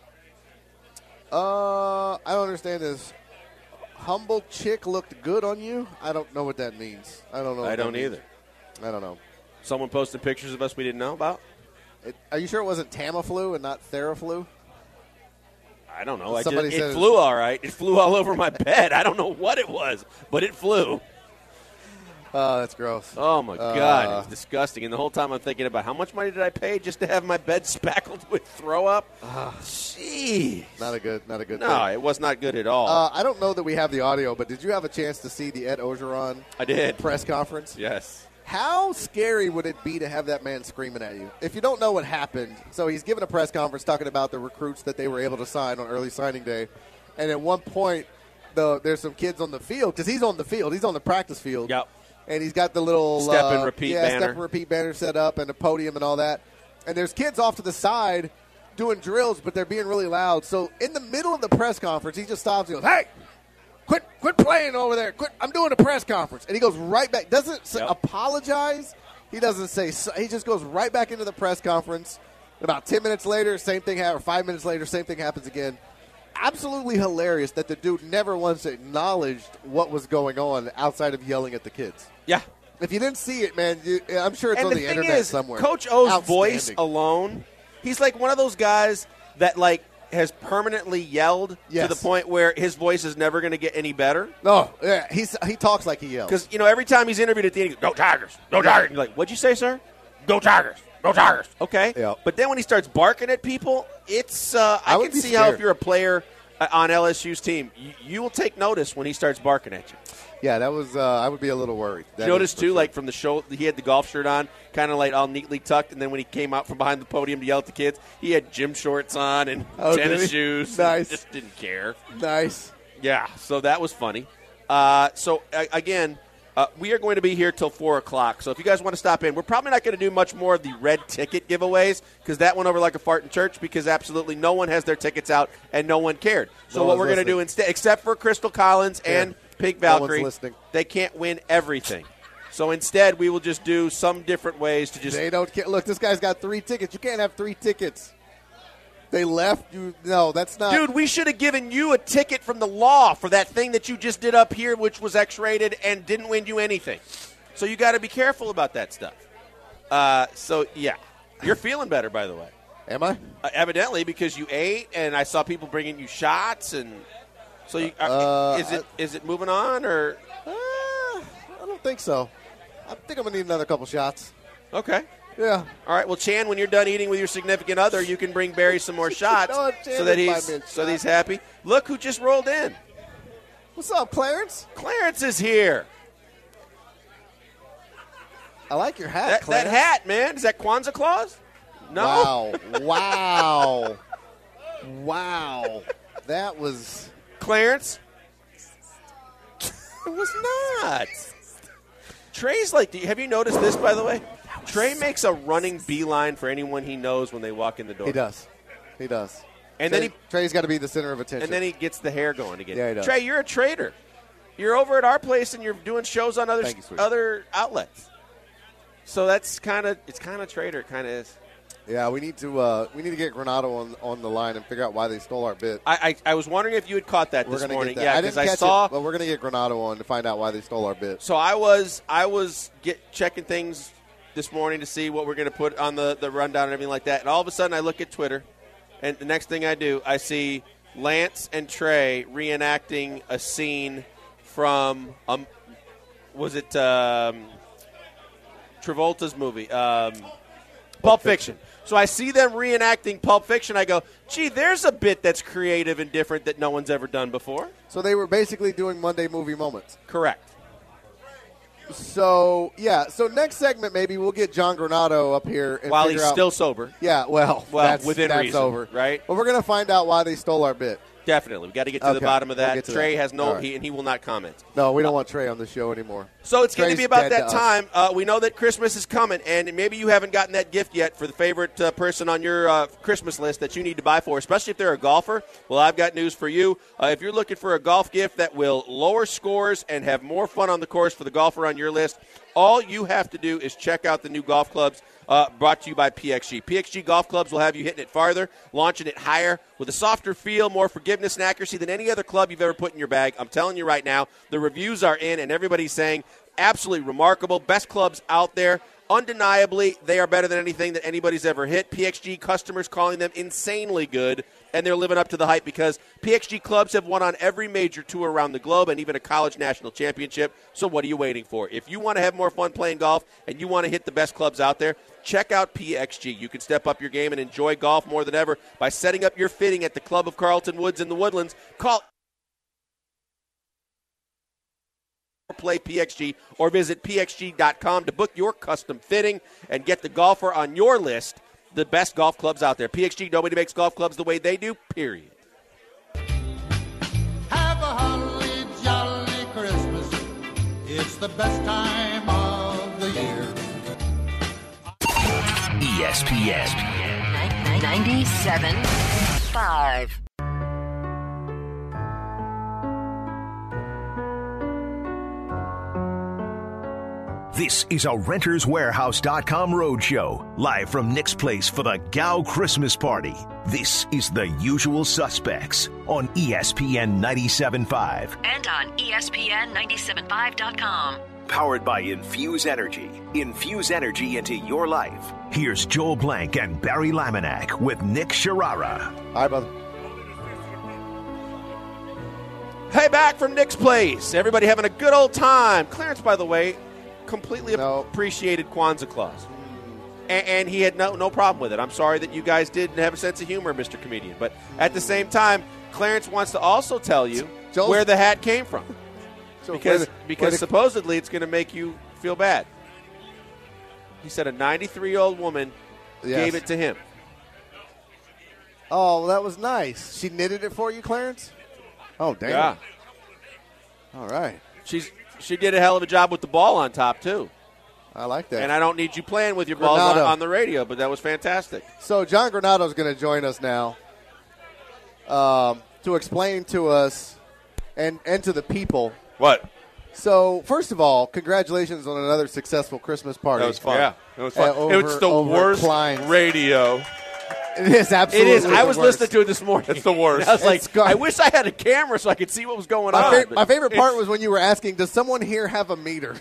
Uh, I don't understand this. Humble chick looked good on you? I don't know what that means. I don't know. what
I
that
don't
means.
either.
I don't know.
Someone posted pictures of us we didn't know about?
It, are you sure it wasn't Tamiflu and not Theraflu?
I don't know. I
Somebody
just, it
says-
flew all right. It flew all over my bed. I don't know what it was, but it flew.
Oh, that's gross.
Oh, my
Uh,
God. It's disgusting. And the whole time I'm thinking about how much money did I pay just to have my bed spackled with throw up? Jeez.
Not a good, not a good
No,
thing.
it was not good at all.
Uh, I don't know that we have the audio, but did you have a chance to see the Ed Ogeron
I did.
press conference?
Yes.
How scary would it be to have that man screaming at you? If you don't know what happened, so he's giving a press conference talking about the recruits that they were able to sign on early signing day, and at one point, the, there's some kids on the field, because he's on the field, he's on the practice field.
Yep.
And he's got the little
Step and
uh,
repeat
yeah,
banner.
step and repeat banner set up and a podium and all that. And there's kids off to the side doing drills, but they're being really loud. So in the middle of the press conference, he just stops and goes, "Hey, quit quit playing over there. Quit, I'm doing a press conference." And he goes right back. Doesn't say,
Yep.
apologize. He doesn't say so. He just goes right back into the press conference. About ten minutes later, same thing happens. Five minutes later, same thing happens again. Absolutely hilarious that the dude never once acknowledged what was going on outside of yelling at the kids.
Yeah.
If you didn't see it, man, you, I'm sure it's
And
on
the,
the,
thing
internet
is,
somewhere.
Coach O's
Outstanding.
voice alone, he's like one of those guys that, like, has permanently yelled
Yes.
to the point where his voice is never going to get any better.
No, yeah, he's he talks like he yells.
Because, you know, every time he's interviewed at the end, he goes, "Go Tigers! Go Tigers!" And you're like, "What'd you say, sir?" "Go Tigers! Go Tigers!" Okay.
Yeah.
But then when he starts barking at people, it's uh, I,
I would
can
be
see how
scared.
if you're a player uh, on L S U's team, you, you will take notice when he starts barking at you.
Yeah, that was. Uh, I would be a little worried.
Did
That
you notice,
is for
too,
sure.
like from the show, he had the golf shirt on, kind of like all neatly tucked, and then when he came out from behind the podium to yell at the kids, he had gym shorts on and
Oh, did
tennis
he?
shoes.
Nice.
Just didn't care.
Nice.
Yeah, so that was funny. Uh, so, a- again, uh, we are going to be here till four o'clock. So if you guys want to stop in, we're probably not going to do much more of the red ticket giveaways because that went over like a fart in church because absolutely no one has their tickets out and no one cared. So
No
what
one's
we're going to
listening.
do instead, except for Crystal Collins and Pig
No one's
Valkyrie,
listening.
they can't win everything. So instead, we will just do some different ways to just
They don't care. Look, this guy's got three tickets. You can't have three tickets. They left you. No, that's not.
Dude, we should have given you a ticket from the law for that thing that you just did up here, which was X-rated and didn't win you anything. So you got to be careful about that stuff. Uh, so, yeah. You're feeling better, by the way.
Am I?
Uh, evidently, because you ate, and I saw people bringing you shots. and So you,
Uh,
is it is it moving on? or
Uh, I don't think so. I think I'm going to need another couple shots.
Okay.
Yeah.
All right. Well, Chan, when you're done eating with your significant other, you can bring Barry some more shots
No, Chan
so that
didn't buy
he's
me a
so that
shot.
he's happy. Look who just rolled in.
What's up, Clarence?
Clarence is here.
I like your hat,
That, that
Clarence.
hat, man. Is that Kwanzaa Claus? No.
Wow. Wow. Wow. That was.
Clarence? It was not. Trey's like, do you- have you noticed this, by the way? Trey makes a running beeline for anyone he knows when they walk in the door.
He does. He does.
And
Trey,
then he
Trey's got to be the center of attention.
and then he gets the hair going again.
Yeah, he does.
Trey, you're a trader. You're over at our place and you're doing shows on other
Thank you, sweetie.
other outlets. So that's kind of it's kind of trader. It kind of is.
Yeah, we need to uh, we need to get Granado on on the line and figure out why they stole our bit.
I, I I was wondering if you had caught that
We're
this
gonna
morning.
get that.
Yeah,
I
because
didn't
I
catch
saw.
it, but we're gonna get Granado on to find out why they stole our bit.
So I was I was get checking things this morning to see what we're going to put on the, the rundown and everything like that. And all of a sudden I look at Twitter, and the next thing I do, I see Lance and Trey reenacting a scene from, um, was it um, Travolta's movie, um, Pulp Fiction. So I see them reenacting Pulp Fiction. I go, gee, there's a bit that's creative and different that no one's ever done before.
So they were basically doing Monday movie moments.
Correct.
So yeah, so next segment maybe we'll get John Granado up here and
While
figure
he's
out-
still sober.
Yeah, well,
Well,
that's,
within
that's
reason,
over,
right?
But we're gonna find out why they stole our bit.
Definitely. we got to get to the
Okay,
bottom of
we'll
that.
get to
Trey
that.
has no,
All right.
he, and he will not comment.
No, we don't want Trey on the show anymore.
So it's going to
Trey's
be about
dead
that
to us.
time. Uh, we know that Christmas is coming, and maybe you haven't gotten that gift yet for the favorite uh, person on your uh, Christmas list that you need to buy for, especially if they're a golfer. Well, I've got news for you. Uh, if you're looking for a golf gift that will lower scores and have more fun on the course for the golfer on your list, all you have to do is check out the new golf clubs uh, brought to you by P X G. P X G golf clubs will have you hitting it farther, launching it higher, with a softer feel, more forgiveness and accuracy than any other club you've ever put in your bag. I'm telling you right now, the reviews are in, and everybody's saying absolutely remarkable. Best clubs out there. Undeniably, they are better than anything that anybody's ever hit. P X G customers calling them insanely good. and they're living up to the hype because P X G clubs have won on every major tour around the globe and even a college national championship. So what are you waiting for? If you want to have more fun playing golf and you want to hit the best clubs out there, check out P X G. You can step up your game and enjoy golf more than ever by setting up your fitting at the Club of Carlton Woods in the Woodlands. Call Play P X G or visit P X G dot com to book your custom fitting and get the golfer on your list, the best golf clubs out there. P X G, nobody makes golf clubs the way they do, period.
Have a holly jolly Christmas. It's the best time of the year.
E S P N
ninety-seven point five.
This is a Renters Warehouse dot com roadshow, live from Nick's Place for the Gow Christmas Party. This is The Usual Suspects on E S P N ninety-seven point five.
And on E S P N ninety-seven point five dot com.
Powered by Infuse Energy. Infuse energy into your life. Here's Joel Blank and Barry Laminack with Nick Sharara.
Hi, brother.
Hey, back from Nick's Place. Everybody having a good old time. Clarence, by the way, completely
No.
appreciated Kwanzaa clause. And, and he had no, no problem with it. I'm sorry that you guys didn't have a sense of humor, Mister Comedian. But at the same time, Clarence wants to also tell you
Joel's-
where the hat came from.
So
Because,
where the-
because
where the-
supposedly it's going to make you feel bad. He said a ninety-three-year-old woman
Yes.
gave it to him.
Oh, that was nice. She knitted it for you, Clarence? Oh, damn.
Yeah.
All right.
She's She did a hell of a job with the ball on top, too.
I like that.
And I don't need you playing with your balls on,
Granado.
on the radio, but that was fantastic.
So John Granado's going to join us now um, to explain to us and, and to the people.
What?
So, first of all, congratulations on another successful Christmas party.
That was fun.
Yeah.
It was fun.
Uh, over-
it was the
over
worst
Klein's.
radio.
It is
It
absolutely
is. I
the
was
worst.
listening to it this morning.
It's the worst.
I was like,
It's gar-
I wish I had a camera so I could see what was going
My,
on.
fa-
but-
my favorite part was when you were asking, does someone here have a meter?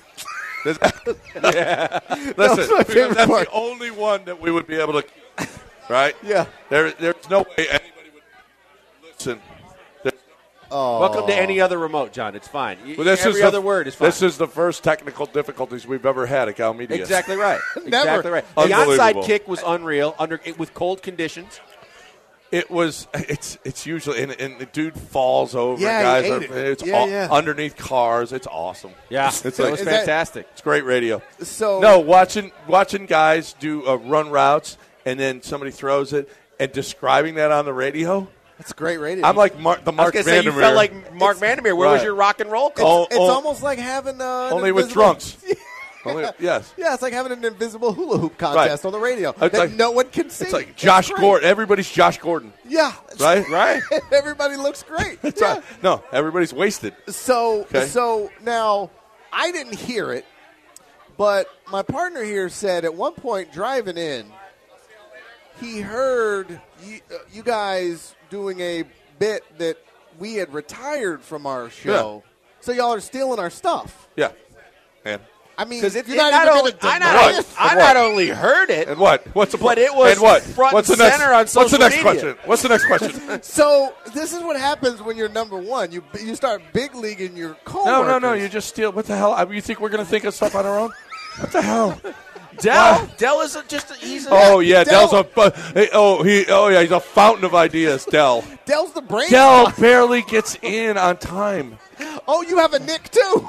yeah.
was
Listen,
my
because
favorite
that's
part.
the only one that we would be able to, right?
Yeah.
There, there's no way anybody would listen. There's-
Oh.
Welcome to any other remote, John. It's fine. You-
Well, this
Every
is
other
the,
word is fine.
This is the first technical difficulties we've ever had at Cal Media.
exactly right.
Never.
Exactly right. The
Unbelievable.
onside kick was unreal under with cold conditions.
It was. It's. It's usually, and, and the dude falls over.
Yeah, he
guys
ate
are,
it.
It's
Yeah,
all,
yeah.
underneath cars. It's awesome.
Yeah,
It's
it
like-
was
Is that-
fantastic.
It's great radio.
So
No, watching watching guys do uh, run routes and then somebody throws it and describing that on the radio.
That's great radio.
I'm like Mark, the
I was
Mark
going to say, you
Vandermeer.
felt like Mark Vandermeer. Where was
Right.
your rock and roll
it's,
coach?
Oh,
it's
oh.
almost like having uh, an
only with
invisible-
drunks. Only, yes.
Yeah, it's like having an invisible hula hoop contest
Right.
on the radio
It's
that
like-
no one can see.
It's like Josh
great.
Gordon. Everybody's Josh Gordon,
Yeah,
right?
right.
Everybody looks great.
That's
Yeah.
right. No, everybody's wasted.
So,
Okay.
so now I didn't hear it, but my partner here said at one point driving in, he heard you, uh, you guys doing a bit that we had retired from our show. So y'all are stealing our stuff.
Yeah. And
I mean,
Because it,
you're
it
not
not
even
only,
going to
I
deny
not,
it.
only, I
And
not
what?
only heard it,
and what? What's the
but it was
and what?
front
What's the
and
next?
center on
What's the
social
next
media.
question? What's the next question?
So this is what happens when you're number one. You you start big leaguing your coworkers.
No, no, no. You just steal. What the hell? I mean, you think we're going to think of stuff on our own? What the hell?
Dell, Dell is a, just a, he's a,
Oh yeah,
Dell-
Dell's a. Uh, hey, oh he. Oh yeah, he's a fountain of ideas. Dell.
Dell's the brain.
Dell barely gets in on time.
Oh, you have a Nick too.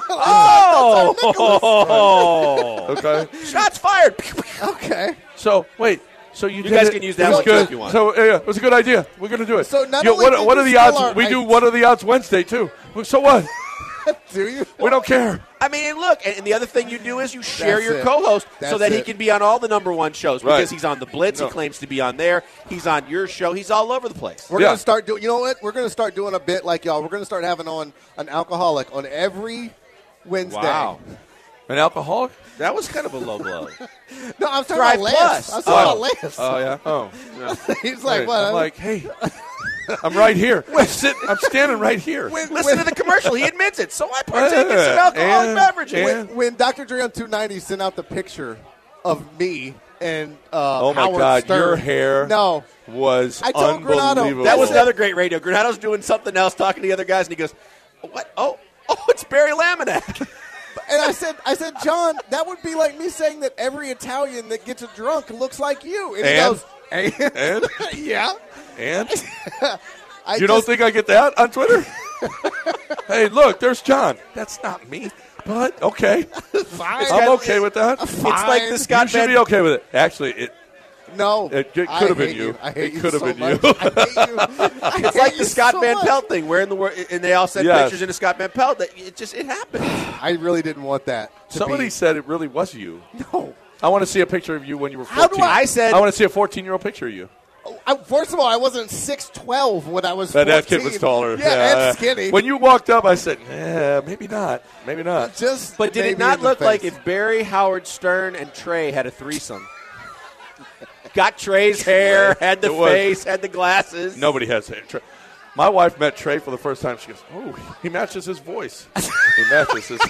Oh,
Okay.
shots fired.
Okay.
So wait. So you,
You
did
guys
it.
can use
It
that
was
one
good.
if you want.
So yeah, it was a good idea. We're going to do it.
So not
You-
only
what,
did
what
you
are the
steal
odds?
our
We do.
ideas-
What are the odds Wednesday too? So what?
Do you?
We don't care.
I mean, and look, and, and the other thing you do is you share
That's
your
it.
co-host so
That's
that he
it.
can be on all the number one shows because
Right.
he's on the Blitz.
No.
He claims to be on there. He's on your show. He's all over the place.
We're
Yeah.
gonna start doing. You know what? We're gonna start doing a bit like y'all. We're gonna start having on an alcoholic on every Wednesday.
Wow,
An alcoholic?
that was kind of a low blow.
No, I was talking
Thrive
about Lance.
Plus.
I was talking
Oh.
about Lance.
Oh yeah. Oh.
He's like,
Right.
what?
I'm like, hey, I'm right here. I'm, sitting, I'm standing right here.
Listen to the commercial. He admits it. So I partake in some alcoholic
And-
beverages.
and-
when Doctor Dre on two ninety sent out the picture of me and uh,
Oh, my
Howard
God,
Stern.
your hair
No.
was
I told Granado-
unbelievable.
That was another great radio. Granado's doing something else, talking to the other guys, and he goes, "What? Oh, oh, it's Barry Laminack."
And I said, I said, John, that would be like me saying that every Italian that gets a drunk looks like you. And, he
And?
goes, and?
And?
yeah.
And?
I
you don't
just-
think I get that on Twitter? Hey, look, there's John. That's not me, but okay.
Fine.
I'm okay with that.
It's like the Scott
You should
Van-
be okay with it. Actually, it
No.
it, it
I
could have been
hate
you.
I hate
It
you
could have
so
been
much.
you.
I hate you. I
It's
hate
like
you
the Scott
so
Van
much.
Pelt thing, where in the wor- and they all sent
Yes.
pictures into Scott Van Pelt. That it just it happened.
I really didn't want that. To
Somebody
be.
said it really was you.
No.
I want to see a picture of you when you were
How do
fourteen.
I-
I said-
I want to see a fourteen-year-old picture of you.
I, first of all, I wasn't six twelve when I was
That,
fourteen.
that kid was taller.
Yeah, and skinny.
When you walked up, I said, "Yeah, maybe not. Maybe not."
Just
But did
maybe
it not
in the
look like
face.
if Barry, Howard Stern, and Trey had a threesome? Got Trey's hair, had the
It was.
face, had the glasses.
Nobody has hair. Trey. My wife met Trey for the first time. She goes, "Oh, he matches his voice. He matches his."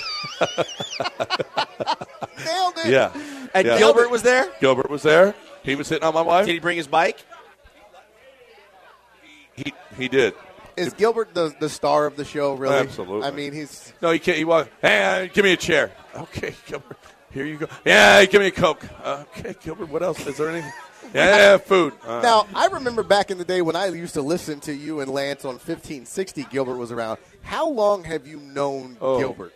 Nailed it.
Yeah.
And
Yeah.
Gilbert was there?
Gilbert was there. He was hitting on my wife.
Did he bring his bike?
He he did.
Is Gilbert the the star of the show? Really?
Absolutely.
I mean, he's
No, he can't. He walked. Hey, give me a chair. Okay, Gilbert. Here you go. Yeah, give me a Coke. Okay, Gilbert. What else? Is there anything? Yeah, food. Uh,
now. I remember back in the day when I used to listen to you and Lance on fifteen sixty. Gilbert was around. How long have you known
Oh.
Gilbert?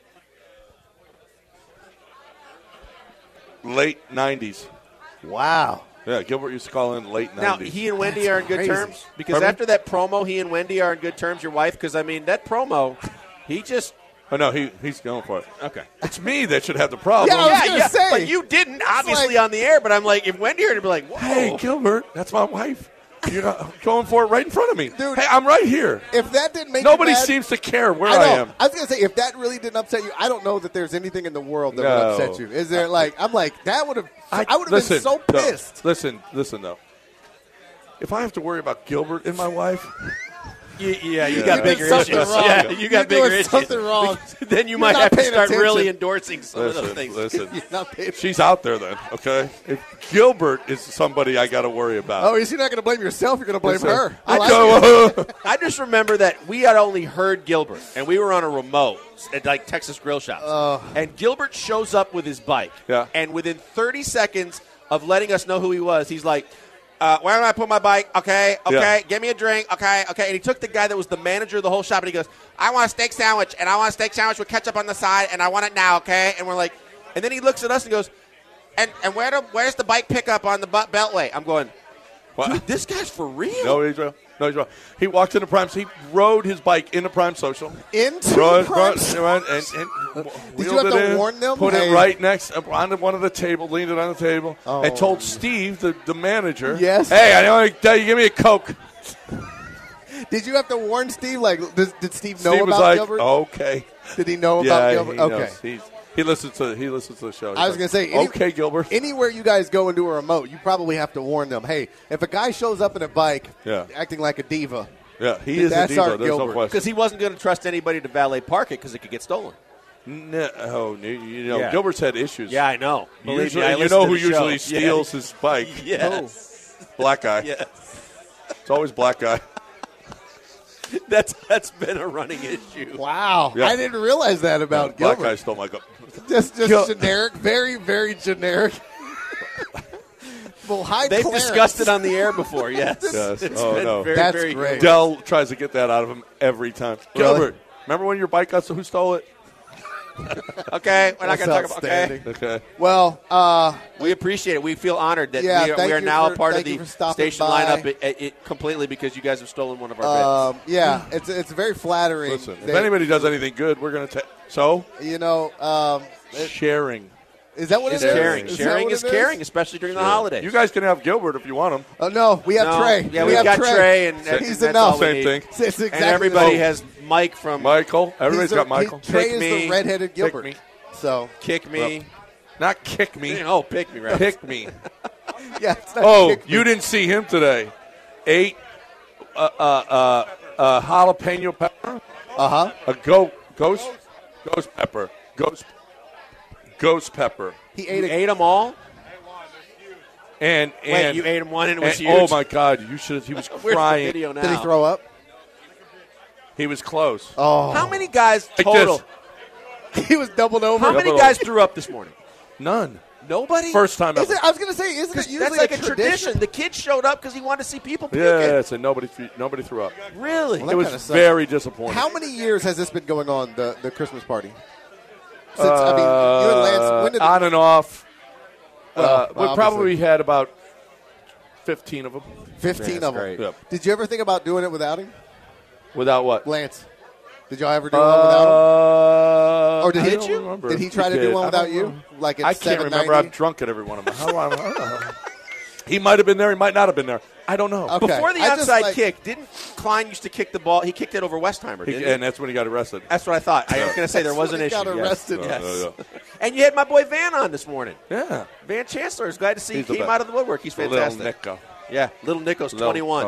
late nineties.
Wow.
Yeah, Gilbert used to call in late
Now,
nineties.
he and Wendy
That's
are in good
crazy.
terms? Because
Pardon me?
after that promo, he and Wendy are in good terms, your wife? Because, I mean, that promo, he just...
Oh, no, he he's going for it.
Okay.
It's me that should have the problem.
Yeah, I was gonna say.
But you didn't, obviously,
like-
on the air. But I'm like, if Wendy heard it, be like, whoa.
Hey, Gilbert, that's my wife. You're not going for it right in front of me.
Dude.
Hey, I'm right here.
If that didn't make
Nobody
you mad,
seems to care where
I,
I,
know.
am.
I was gonna say if that really didn't upset you, I don't know that there's anything in the world that
No.
would upset you. Is there like I'm like that would have I, would have
listen,
been so
no,
pissed.
listen, listen, though. If I have to worry about Gilbert and my wife,
You, yeah, you
Yeah.
got
You're
bigger
doing
issues.
something wrong.
Yeah, you got
You're
bigger
doing
issues.
something wrong.
Then you
You're
might
not
have to
paying
start really
attention.
endorsing some of
listen,
those things.
listen.
You're not paying-
She's out there then, okay? If Gilbert is somebody I got to worry about.
Oh, is you not going to blame yourself? You're going to blame
Listen,
her.
I
like
go,
I just remember that we had only heard Gilbert, and we were on a remote at like Texas Grill Shops. And Gilbert shows up with his bike.
Yeah.
And within thirty seconds of letting us know who he was, he's like, uh, where do I put my bike? Okay, okay,
Yeah.
give me a drink. Okay, okay. And he took the guy that was the manager of the whole shop, and he goes, I want a steak sandwich, and I want a steak sandwich with ketchup on the side, and I want it now, okay? And we're like, and then he looks at us and goes, and and where do, where's the bike pickup on the bu- beltway? I'm going,
What?
dude, this guy's for real.
No, he's wrong. No, he's wrong. He walked into Prime. He rode his bike into Prime Social.
into
Rode,
Prime
rode, rode, and, and w-
Did you
wheeled
have
it
to
in,
warn them?
Put
Hey.
it right next uh, on one of the table, leaned it on the table,
Oh.
and told Steve, the, the manager,
Yes.
hey, I want to tell you, give me a Coke.
Did you have to warn Steve? Like, did, did Steve know
Steve was
about
like,
Gilbert?
okay.
Did he know
Yeah,
about Gilbert?
he
okay.
knows. He's, he listens to he listens to the show. He's
I was
like,
going to say, any-
okay, Gilbert.
Anywhere you guys go and do a remote, you probably have to warn them. Hey, if a guy shows up in a bike,
Yeah.
acting like a diva,
yeah, he is
that's
a diva.
our
There's no
Gilbert.
question.
Because he wasn't going to trust anybody to valet park it because it could get stolen.
No, oh, you you know,
Yeah.
Gilbert's had issues.
Yeah, I know. Believe
Usually,
me, I
you
listen
know
to
who
the show.
usually
Yeah.
steals his bike?
Yes.
Black guy.
Yes.
It's always black guy.
That's that's been a running issue.
wow,
Yeah.
I didn't realize that about
Black
Gilbert.
guy stole my car.
Just, just
Gil-
generic, very, very generic. Well, hi,
They've
Clarence.
discussed it on the air before. Yes.
Yes.
It's
Oh,
been
no.
very,
That's
very
great.
Dell tries to get that out of him every time.
Really?
Gilbert, remember when your bike got who stole it?
Okay, we're not
That's
going to talk about. Okay,
outstanding.
Okay.
Well, uh,
we appreciate it. We feel honored that
Yeah,
we are,
thank
we are
you
now
for-
a part of
thank you
the
for stopping
station
by.
lineup it, it, it completely because you guys have stolen one of our
um, yeah, it's it's very flattering.
Listen, if
that-
anybits does anything good, we're going to take. So?
you know, um, it-
Sharing.
is that what
bits.
it
It's
is?
caring.
Is that
Sharing
what
is
it
caring, especially during the holidays.
You guys can have Gilbert if you want him.
Oh no, we have
No,
Trey.
Yeah,
we
we've
have
got Trey, and, and
He's
that's
enough.
all we
Same
need.
thing.
It's exactly
And everybody
the-
has Mike from
Michael. Everybody's
he's
got
the-
Michael.
He, Trey
Pick
is
me.
the redheaded
Pick
Gilbert.
me.
So
Kick Me.
Not kick me.
Oh, pick me, right?
Pick me.
yeah. It's not
Oh,
kick me.
you didn't see him today. Ate uh, uh, uh, uh, jalapeno pepper.
Uh huh.
A go, ghost, ghost pepper. Ghost, ghost pepper.
He
You
ate a
ate them all?
And,
Wait,
and
you ate him one and it was
and,
huge?
Oh, my God. You should. He was
Where's the
crying.
video now?
Did he throw up?
He was close.
Oh.
How many guys
Like
total?
this.
He was doubled over.
How many
Doubled
guys
over.
threw up this morning?
None.
Nobody?
First time
Is
ever.
it, I was going to say, isn't it usually
That's like a
tradition?
tradition. The kid showed up because he wanted to see people puking.
Yeah, so nobody, threw- nobody threw up.
Really?
Well, that
It was
kinda sucks.
very disappointing.
How many years has this been going on, the, the Christmas party? Since, I mean, you and Lance, when did
Uh, on and off.
Well,
uh, we
obviously.
probably had about fifteen of them.
fifteen
that's
of them.
great.
Yep.
Did you ever think about doing it without him?
Without what?
Lance, did y'all ever do one without him?
Uh,
Or did
I
he-
don't remember
did he
if
try to do
did.
one
I
without
don't
you?
remember.
Like at
I can't remember.
seven ninety?
I'm drunk at every one of them. How do I, I don't know. He might have been there. He might not have been there. I don't know.
Okay.
Before the
I just,
outside
like-
kick, didn't Klein used to kick the ball? He kicked it over Westheimer,
He-
didn't he?
and that's when he got arrested.
That's what I thought. I was going to say there
That's
was
when
an
he
issue.
got
Yes.
arrested.
Yes.
Yeah, yeah,
And you had my boy Van on this morning.
yeah.
Van Chancellor is glad to see
He's the
he came
best.
out of the woodwork. He's
Little
fantastic.
Nico.
Yeah, little Nico's
Little-
twenty-one.
uh,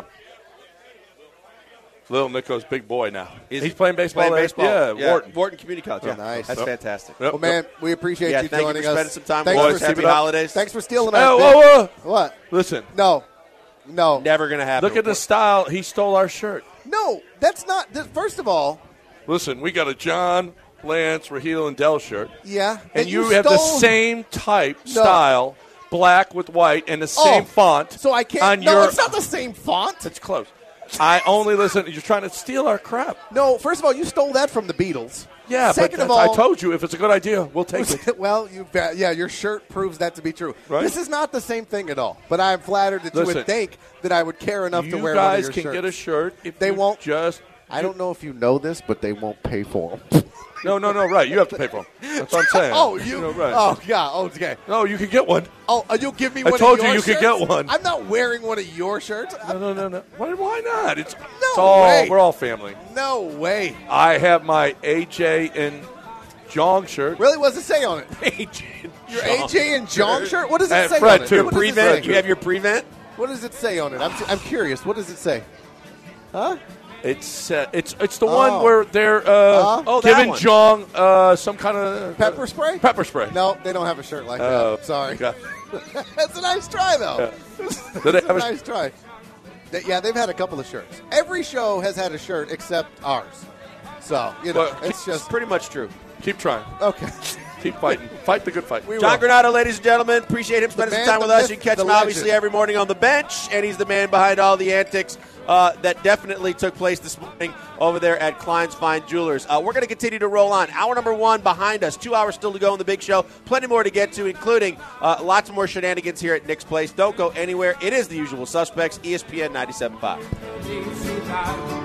Little Nico's big boy now.
Is
He's
he
playing baseball.
Playing
there?
baseball.
Yeah, Wharton.
Community College.
Oh,
Yeah,
nice.
That's
Yep.
fantastic.
Yep.
Well, man, we appreciate
Yeah,
you
thank you
joining
for
us.
spending some time
Thanks
with
Boys,
us.
for,
keep
Happy
it up.
holidays.
thanks for stealing
Oh,
our
whoa,
bit.
whoa.
What?
Listen,
No. No.
Never going to happen.
look at the style. He stole our shirt.
No, that's not. th- First of all,
Listen, we got a John, Lance, Raheel, and Dell shirt.
yeah.
And
that
you, have the
stole-
same type,
No.
style, black with white, and the same
Oh,
font.
So I can't.
On
no,
your,
it's not the same font.
It's close. I only listen. You're trying to steal our crap.
No, first of all, you stole that from the Beatles.
Yeah,
Second
but
of
that's-
all,
I told you if it's a good idea, we'll take it.
well, you yeah, your shirt proves that to be true.
Right?
This is not the same thing at all. But I'm flattered that you
Listen,
would think that I would care enough
you
to wear
guys
one of your
can
shirts.
get a shirt if
They
you
won't-
just.
I don't know if you know this, but they won't pay for them.
No, no, no. Right, you have to pay for them. That's what I'm saying.
oh, you?
know, right.
Oh, yeah. Oh, okay.
No, you can get one.
Oh, uh, you'll give me
I
one
told
of
you
your
you could
shirts?
get one.
I'm not wearing one of your shirts.
No, no, no, no. Why, why not? It's,
No
it's all.
way.
We're all family.
No way.
I have my A J and Jong shirt.
Really? What's it say on it?
A J
Your A J and Jong shirt? What does it
And
say
Fred,
on it?
too.
What does it
Prevent.
say?
You have your prevent?
What does it say on it? I'm, I'm curious. What does it say? Huh?
It's uh, it's it's the
Oh.
one where they're uh,
Uh-huh.
Oh, that
giving
one.
Jong uh, some kind of
Pepper spray?
Pepper spray.
No, they don't have a shirt like
Oh,
that. Sorry.
okay.
That's a nice try, though.
Do
That's
they
a
have a-
nice try. They- yeah, they've had a couple of shirts. Every show has had a shirt except ours. So, you know,
Well,
it's
It's
just.
pretty much true.
Keep trying.
Okay.
Keep fighting. Fight the good fight.
We
John
will.
Granado, ladies and gentlemen, appreciate him spending
man,
some time
the
with us.
myth,
You can catch
the
him obviously
legend.
every morning on the bench, and he's the man behind all the antics uh, that definitely took place this morning over there at Klein's Fine Jewelers. Uh, we're going to continue to roll on. Hour number one behind us. Two hours still to go in the big show. Plenty more to get to, including uh, lots more shenanigans here at Nick's Place. Don't go anywhere. It is the usual suspects, E S P N ninety-seven point five.